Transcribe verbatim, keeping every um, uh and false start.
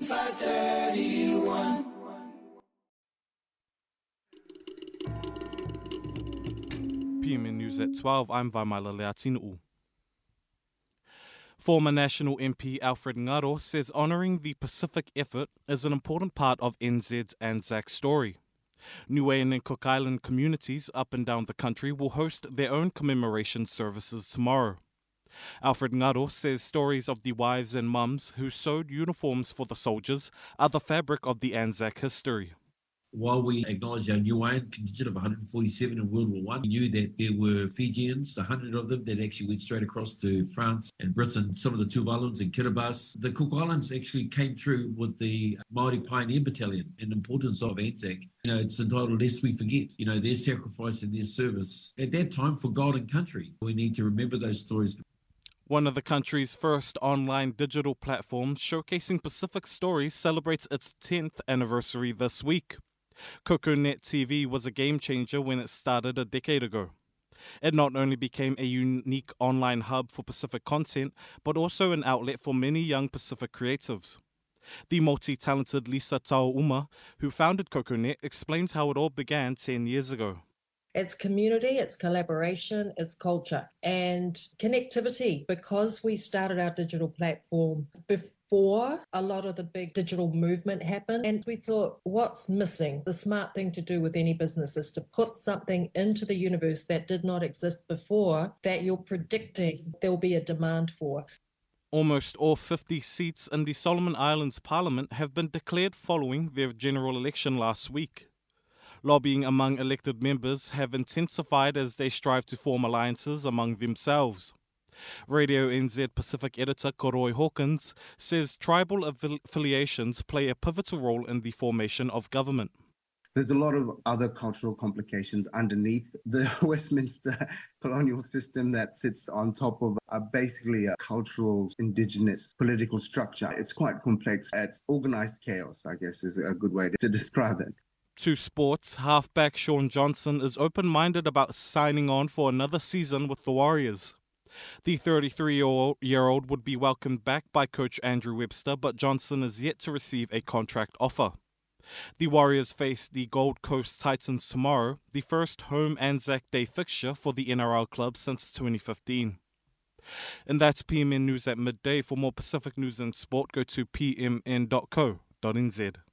five thirty-one. P M N News at twelve, I'm Vaimala Leatinuu. Former National M P Alfred Ngaro says honouring the Pacific effort is an important part of N Z's Anzac story. Niuean and Cook Island communities up and down the country will host their own commemoration services tomorrow. Alfred Ngaro says stories of the wives and mums who sewed uniforms for the soldiers are the fabric of the Anzac history. While we acknowledge our Niuean contingent of one hundred forty-seven in World War One, we knew that there were Fijians, one hundred of them, that actually went straight across to France and Britain, some of the Tuvalans and Kiribati. The Cook Islands actually came through with the Māori Pioneer Battalion and the importance of Anzac. You know, it's entitled Lest We Forget, you know, their sacrifice and their service at that time for God and country. We need to remember those stories. One of the country's first online digital platforms showcasing Pacific stories celebrates its tenth anniversary this week. CocoNet T V was a game changer when it started a decade ago. It not only became a unique online hub for Pacific content, but also an outlet for many young Pacific creatives. The multi-talented Lisa Tauuma, who founded CocoNet, explains how it all began ten years ago. It's community, it's collaboration, it's culture and connectivity. Because we started our digital platform before a lot of the big digital movement happened, and we thought, what's missing? The smart thing to do with any business is to put something into the universe that did not exist before that you're predicting there'll be a demand for. Almost all fifty seats in the Solomon Islands Parliament have been declared following their general election last week. Lobbying among elected members have intensified as they strive to form alliances among themselves. Radio N Z Pacific editor Koroi Hawkins says tribal affiliations play a pivotal role in the formation of government. There's a lot of other cultural complications underneath the Westminster colonial system that sits on top of a basically a cultural, indigenous political structure. It's quite complex. It's organised chaos, I guess, is a good way to describe it. To sports, halfback Sean Johnson is open-minded about signing on for another season with the Warriors. The thirty-three-year-old would be welcomed back by coach Andrew Webster, but Johnson is yet to receive a contract offer. The Warriors face the Gold Coast Titans tomorrow, the first home Anzac Day fixture for the N R L club since twenty fifteen. And that's P M N News at midday. For more Pacific news and sport, go to p m n dot co dot n z.